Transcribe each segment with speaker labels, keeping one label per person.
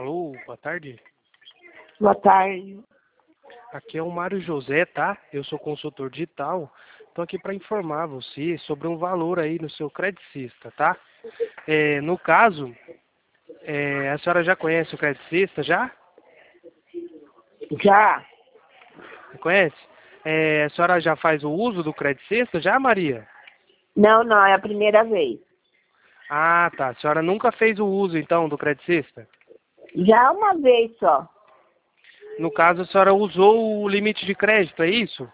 Speaker 1: Alô, boa tarde.
Speaker 2: Boa tarde.
Speaker 1: Aqui é o Mário José, tá? Eu sou consultor digital. Estou aqui para informar você sobre um valor aí no seu Credicista, tá? No caso, a senhora já conhece o Credicista, já?
Speaker 2: Já?
Speaker 1: Conhece? A senhora já faz o uso do Credicista, já, Maria?
Speaker 2: Não, é a primeira vez.
Speaker 1: Ah, tá. A senhora nunca fez o uso, então, do Credicista?
Speaker 2: Já uma vez só.
Speaker 1: No caso, a senhora usou o limite de crédito, é isso?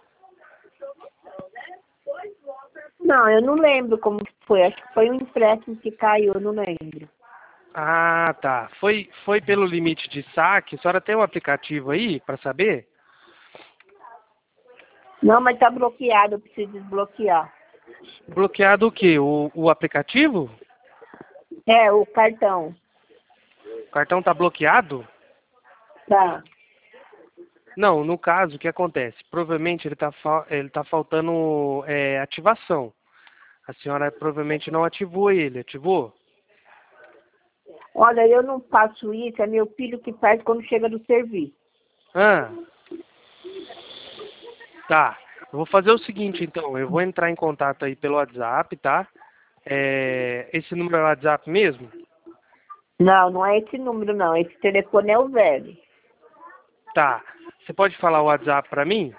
Speaker 2: Não, eu não lembro como que foi. Acho que foi um empréstimo que caiu, eu não lembro.
Speaker 1: Ah, tá. Foi pelo limite de saque? A senhora tem um aplicativo aí para saber?
Speaker 2: Não, mas tá bloqueado, eu preciso desbloquear.
Speaker 1: Bloqueado o quê? O aplicativo?
Speaker 2: É, o cartão.
Speaker 1: O cartão tá bloqueado?
Speaker 2: Tá.
Speaker 1: Não, no caso, o que acontece? Provavelmente ele tá faltando ativação. A senhora provavelmente não ativou ele, ativou?
Speaker 2: Olha, eu não faço isso, é meu filho que faz quando chega do serviço.
Speaker 1: Ah, tá. Eu vou fazer o seguinte, então. Eu vou entrar em contato aí pelo WhatsApp, tá? Esse número é o WhatsApp mesmo?
Speaker 2: Não é esse número, não. Esse telefone é o velho.
Speaker 1: Tá. Você pode falar o WhatsApp para mim?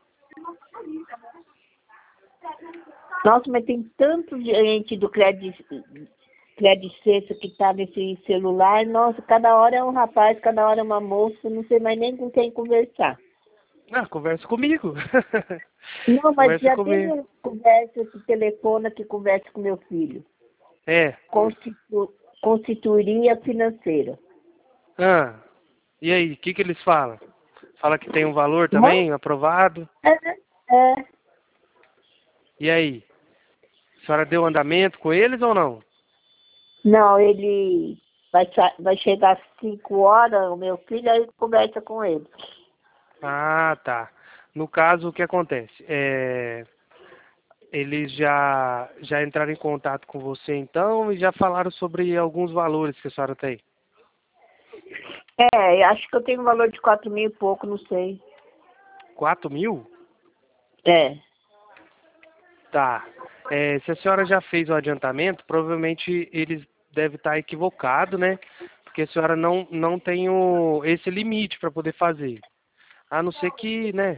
Speaker 2: Nossa, mas tem tanto gente do Credicesta que tá nesse celular. Nossa, cada hora é um rapaz, cada hora é uma moça. Não sei mais nem com quem conversar.
Speaker 1: Ah, conversa comigo.
Speaker 2: Não, mas
Speaker 1: Conversa
Speaker 2: já
Speaker 1: comigo.
Speaker 2: tem conversa que telefona que conversa com meu filho.
Speaker 1: É.
Speaker 2: Constituiria financeira.
Speaker 1: Ah, e aí, o que eles falam? Fala que tem um valor
Speaker 2: Hã?
Speaker 1: também, aprovado.
Speaker 2: É.
Speaker 1: E aí? A senhora deu andamento com eles ou não?
Speaker 2: Não, ele vai chegar às 5 horas, o meu filho, aí conversa com ele.
Speaker 1: Ah, tá. No caso, o que acontece? Eles já entraram em contato com você então e já falaram sobre alguns valores que a senhora tem.
Speaker 2: É, acho que eu tenho um valor de 4.000 e pouco, não sei.
Speaker 1: 4.000?
Speaker 2: É.
Speaker 1: Tá. Se a senhora já fez o adiantamento, provavelmente eles devem estar equivocados, né? Porque a senhora não tem esse limite para poder fazer. A não ser que, né?